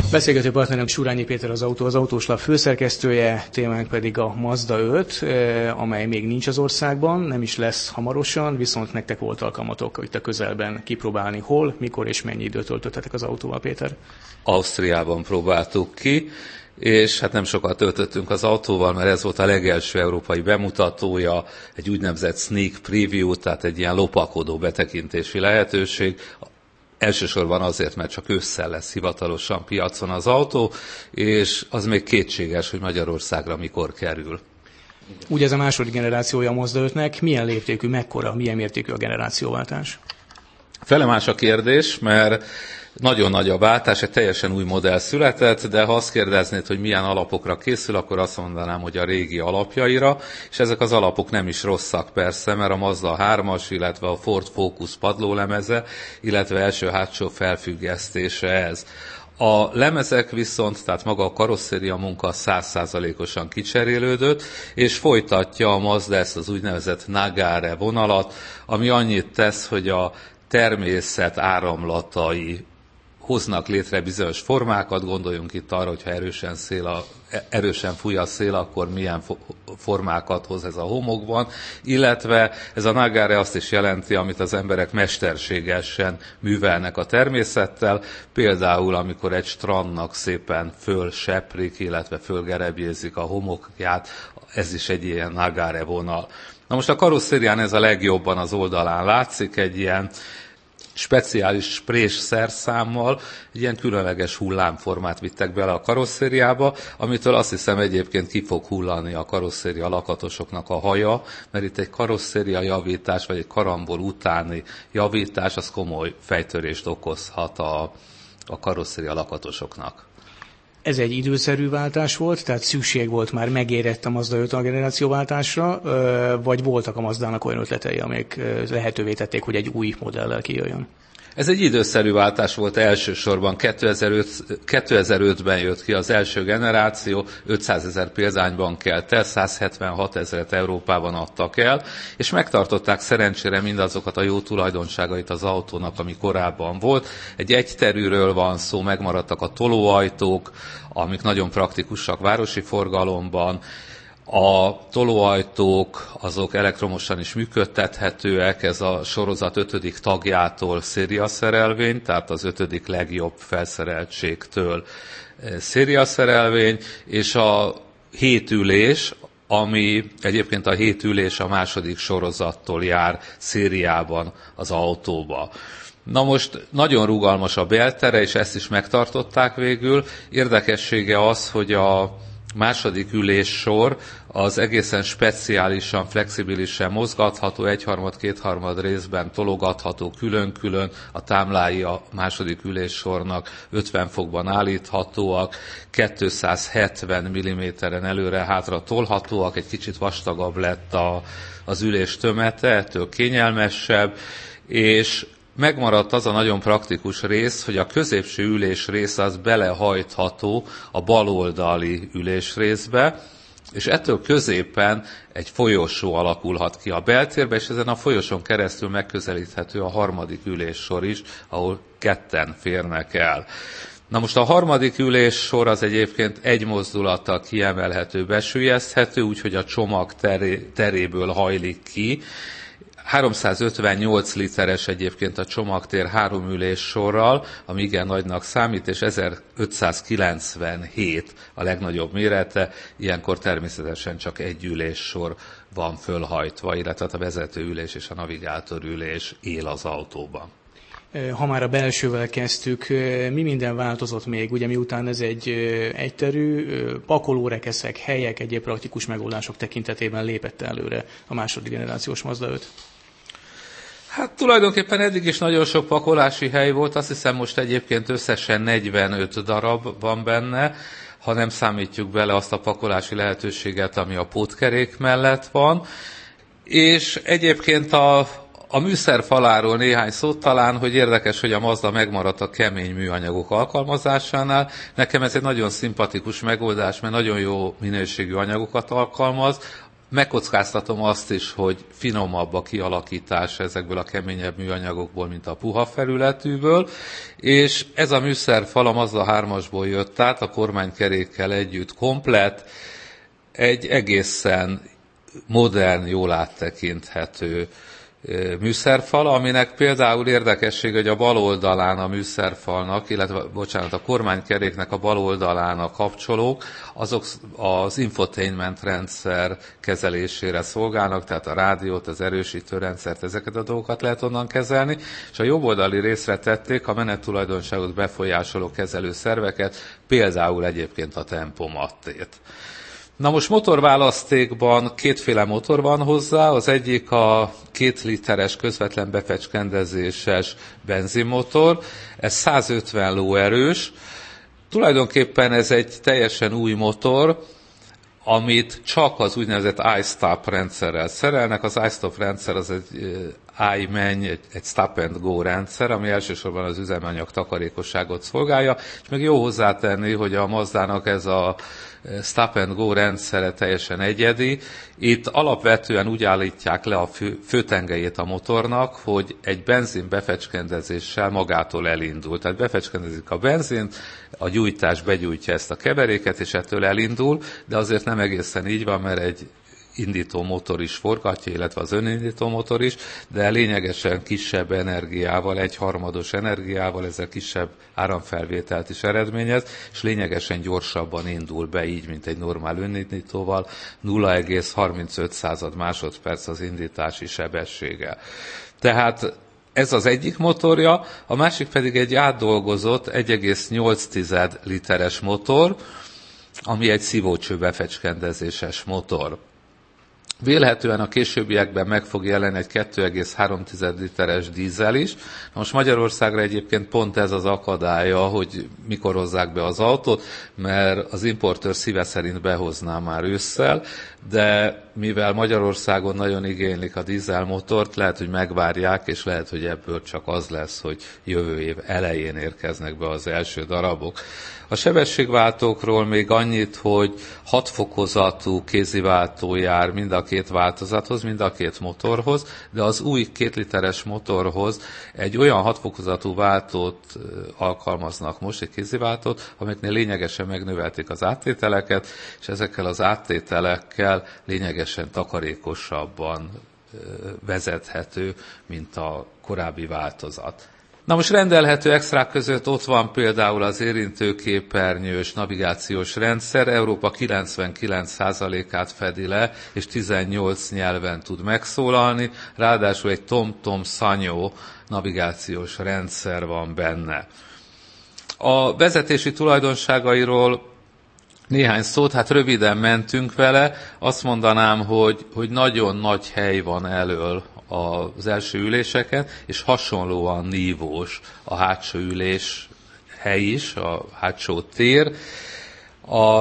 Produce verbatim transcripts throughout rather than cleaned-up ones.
Beszélgető partnerem Surányi Péter, az Autó az Autóslap főszerkesztője, témánk pedig a Mazda öt, amely még nincs az országban, nem is lesz hamarosan, viszont nektek volt alkalmatok itt a közelben kipróbálni, hol, mikor és mennyi időt töltöttetek az autóval, Péter? Ausztriában próbáltuk ki, és hát nem sokat töltöttünk az autóval, mert ez volt a legelső európai bemutatója, egy úgynevezett sneak preview, tehát egy ilyen lopakodó betekintési lehetőség. Elsősorban azért, mert csak ősszel lesz hivatalosan piacon az autó, és az még kétséges, hogy Magyarországra mikor kerül. Ugye ez a második generációja a Mazda ötnek, milyen léptékű, mekkora, milyen mértékű a generációváltás? Felemás a kérdés, mert nagyon nagy a váltás, egy teljesen új modell született, de ha azt kérdeznéd, hogy milyen alapokra készül, akkor azt mondanám, hogy a régi alapjaira, és ezek az alapok nem is rosszak persze, mert a Mazda hármas, illetve a Ford Focus padlólemeze, illetve első-hátsó felfüggesztése ez. A lemezek viszont, tehát maga a karosszéria munka száz százalékosan kicserélődött, és folytatja a Mazda ezt az úgynevezett Nagare vonalat, ami annyit tesz, hogy a természet áramlatai hoznak létre bizonyos formákat, gondoljunk itt arra, hogyha erősen, szél a, erősen fúj a szél, akkor milyen formákat hoz ez a homokban, illetve ez a Nagare azt is jelenti, amit az emberek mesterségesen művelnek a természettel, például amikor egy strandnak szépen fölseprik, illetve fölgerebjézik a homokját, ez is egy ilyen Nagare vonal. Na most a karosszérián ez a legjobban az oldalán látszik, egy ilyen speciális sprés szerszámmal, egy ilyen különleges hullámformát vittek bele a karosszériába, amitől azt hiszem egyébként ki fog hullani a karosszéria lakatosoknak a haja, mert itt egy karosszéria javítás, vagy egy karambol utáni javítás, az komoly fejtörést okozhat a, a karosszéria lakatosoknak. Ez egy időszerű váltás volt, tehát szükség volt, már megérett a Mazda öt a generációváltásra, vagy voltak a Mazdának olyan ötletei, amelyek lehetővé tették, hogy egy új modellel kijöjjön? Ez egy időszerű váltás volt elsősorban. kétezer-ötben jött ki az első generáció, ötszázezer példányban kelt el, százhetvenhat ezeret Európában adtak el, és megtartották szerencsére mindazokat a jó tulajdonságait az autónak, ami korábban volt. Egy egyterűről van szó, megmaradtak a tolóajtók, amik nagyon praktikusak városi forgalomban. A tolóajtók azok elektromosan is működtethetőek, ez a sorozat ötödik tagjától szériaszerelvény, tehát az ötödik legjobb felszereltségtől szériaszerelvény, és a hétülés, ami egyébként a hétülés a második sorozattól jár szériában az autóba. Na most nagyon rugalmas a beltere, és ezt is megtartották végül. Érdekessége az, hogy a második üléssor az egészen speciálisan, flexibilisen mozgatható, egyharmad, kétharmad részben tologatható külön-külön, a támlái a második üléssornak ötven fokban állíthatóak, kétszázhetven milliméteren előre-hátra tolhatóak, egy kicsit vastagabb lett a, az ülés tömete, ettől kényelmesebb, és megmaradt az a nagyon praktikus rész, hogy a középső ülés rész az belehajtható a baloldali ülésrészbe, és ettől középen egy folyosó alakulhat ki a beltérbe, és ezen a folyosón keresztül megközelíthető a harmadik üléssor is, ahol ketten férnek el. Na most a harmadik üléssor az egyébként egy mozdulattal kiemelhető, besüllyeszthető, úgyhogy a csomag teré, teréből hajlik ki. háromszázötvennyolc literes egyébként a csomagtér három üléssorral, ami igen nagynak számít, és ezerötszázkilencvenhét a legnagyobb mérete, ilyenkor természetesen csak egy üléssor van fölhajtva, illetve a vezetőülés és a navigátorülés él az autóban. Ha már a belsővel kezdtük, mi minden változott még? Ugye miután ez egy egyterű, pakolórekeszek, helyek, egyéb praktikus megoldások tekintetében lépett előre a második generációs Mazda öt? Hát tulajdonképpen eddig is nagyon sok pakolási hely volt, azt hiszem most egyébként összesen negyvenöt darab van benne, ha nem számítjuk bele azt a pakolási lehetőséget, ami a pótkerék mellett van. És egyébként a A műszer faláról néhány szót talán, hogy érdekes, hogy a Mazda megmaradt a kemény műanyagok alkalmazásánál. Nekem ez egy nagyon szimpatikus megoldás, mert nagyon jó minőségű anyagokat alkalmaz, Megkockáztatom azt is, hogy finomabb a kialakítás ezekből a keményebb műanyagokból, mint a puha felületűből, és ez a műszerfal a Mazda hármasból jött át, a kormánykerékkel együtt komplett, egy egészen modern, jól áttekinthető műszerfal, aminek például érdekesség, hogy a bal oldalán a műszerfalnak, illetve, bocsánat, a kormánykeréknek a bal oldalán a kapcsolók, azok az infotainment rendszer kezelésére szolgálnak, tehát a rádiót, az erősítő rendszert, ezeket a dolgokat lehet onnan kezelni, és a jobb oldali részre tették a menettulajdonságot befolyásoló kezelő szerveket, például egyébként a tempomattét. Na most motorválasztékban kétféle motor van hozzá, az egyik a két literes közvetlen befecskendezéses benzinmotor, ez százötven lóerős, tulajdonképpen ez egy teljesen új motor, amit csak az úgynevezett iStop rendszerrel szerelnek. Az iStop rendszer az egy állj, menj, egy, egy stop and go rendszer, ami elsősorban az üzemanyag takarékosságot szolgálja, és még jó hozzátenni, hogy a Mazdának ez a stop and go rendszere teljesen egyedi. Itt alapvetően úgy állítják le a fő, főtengelyét a motornak, hogy egy benzin befecskendezéssel magától elindul. Tehát befecskendezik a benzint, a gyújtás begyújtja ezt a keveréket, és ettől elindul, de azért nem egészen így van, mert egy indító motor is forgatja, illetve az önindító motor is, de lényegesen kisebb energiával, egyharmados energiával, ezzel kisebb áramfelvételt is eredményez, és lényegesen gyorsabban indul be, így, mint egy normál önindítóval, nulla egész harmincöt másodperc az indítási sebessége. Tehát ez az egyik motorja, a másik pedig egy átdolgozott egy egész nyolc literes motor, ami egy szívócső befecskendezéses motor. Vélhetően a későbbiekben meg fog jelenni egy két egész három literes dízel is. Most Magyarországra egyébként pont ez az akadálya, hogy mikor hozzák be az autót, mert az importőr szíve szerint behozná már ősszel, de mivel Magyarországon nagyon igénylik a dízelmotort, lehet, hogy megvárják, és lehet, hogy ebből csak az lesz, hogy jövő év elején érkeznek be az első darabok. A sebességváltókról még annyit, hogy hat fokozatú kéziváltó jár mind a két változathoz, mind a két motorhoz, de az új két literes motorhoz egy olyan hat fokozatú váltót alkalmaznak most, egy kéziváltót, amiknél lényegesen megnövelték az áttételeket, és ezekkel az áttételekkel lényegesen takarékosabban vezethető, mint a korábbi változat. Na most rendelhető extrák között ott van például az érintőképernyős navigációs rendszer, Európa kilencvenkilenc százalékát fedi le, és tizennyolc nyelven tud megszólalni, ráadásul egy TomTom Sanyo navigációs rendszer van benne. A vezetési tulajdonságairól néhány szót, hát röviden mentünk vele, azt mondanám, hogy, hogy nagyon nagy hely van elől az első üléseken, és hasonlóan nívós a hátsó ülés hely is, a hátsó tér. A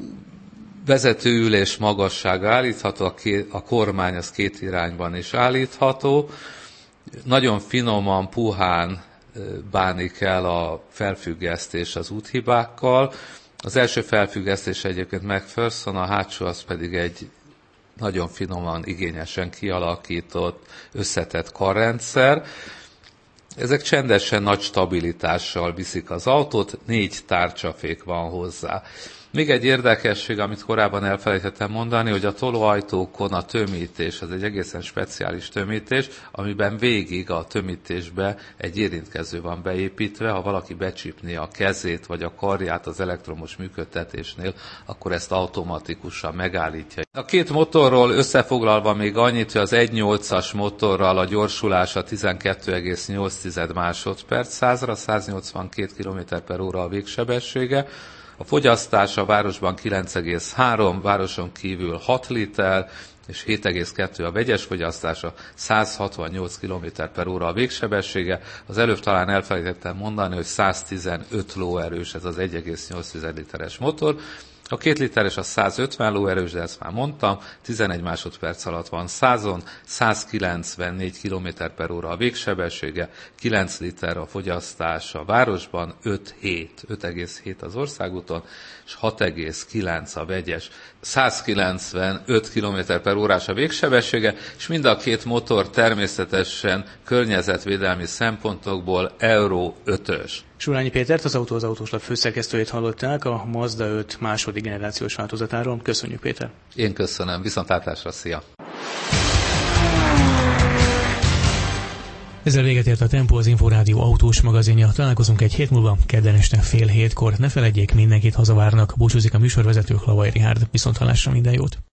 vezetőülés magassága állítható, a, két, a kormány az két irányban is állítható. Nagyon finoman, puhán bánik el a felfüggesztés az úthibákkal. Az első felfüggesztés egyébként McPherson, a hátsó az pedig egy nagyon finoman, igényesen kialakított, összetett karrendszer. Ezek csendesen, nagy stabilitással viszik az autót, négy tárcsafék van hozzá. Még egy érdekesség, amit korábban elfelejtettem mondani, hogy a tolóajtókon a tömítés, az egy egészen speciális tömítés, amiben végig a tömítésbe egy érintkező van beépítve, ha valaki becsípné a kezét vagy a karját az elektromos működtetésnél, akkor ezt automatikusan megállítja. A két motorról összefoglalva még annyit, hogy az egy egész nyolcas motorral a gyorsulása tizenkét egész nyolc másodperc százra, száznyolcvankét kilométer per óra a végsebessége, a fogyasztása a városban kilenc egész három, városon kívül hat liter, és hét egész kettő a vegyes fogyasztása, száz hatvannyolc kilométer per óra a végsebessége. Az előbb talán elfelejtettem mondani, hogy száztizenöt lóerős ez az egy egész nyolc literes motor. A két literes a százötven lóerős, de ezt már mondtam, tizenegy másodperc alatt van százon, százkilencvennégy kilométer per óra a végsebessége, kilenc liter a fogyasztás a városban, öt hét, öt egész hét az országúton, és hat egész kilenc a vegyes. százkilencvenöt kilométer per órás a végsebessége, és mind a két motor természetesen környezetvédelmi szempontokból Euro ötös. Surányi Pétert, az Autó az Autóslap főszerkesztőjét hallották a Mazda öt második generációs változatáról. Köszönjük, Péter! Én köszönöm, viszontlátásra, szia! Ezzel véget ért a Tempó, az Inforádió autós magazinja. Találkozunk egy hét múlva, kedden este fél hétkor. Ne feledjék, mindenkit hazavárnak. Búcsúzik a műsorvezető, Lavai Richárd. Viszonthallásra, minden jót!